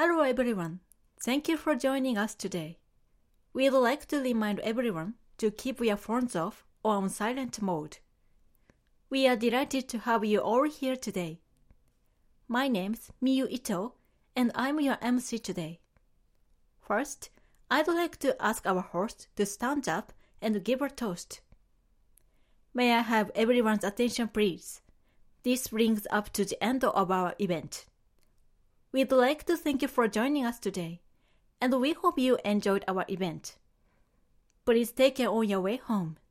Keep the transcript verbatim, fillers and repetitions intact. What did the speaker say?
Hello everyone. Thank you for joining us today. We'd like to remind everyone to keep your phones off or on silent mode. We are delighted to have you all here today. My name's Miyu Ito, and I'm your M C today. First, I'd like to ask our host to stand up and give a toast. May I have everyone's attention, please? This brings up to the end of our event. We'd like to thank you for joining us today, and we hope you enjoyed our event. Please take care on your way home.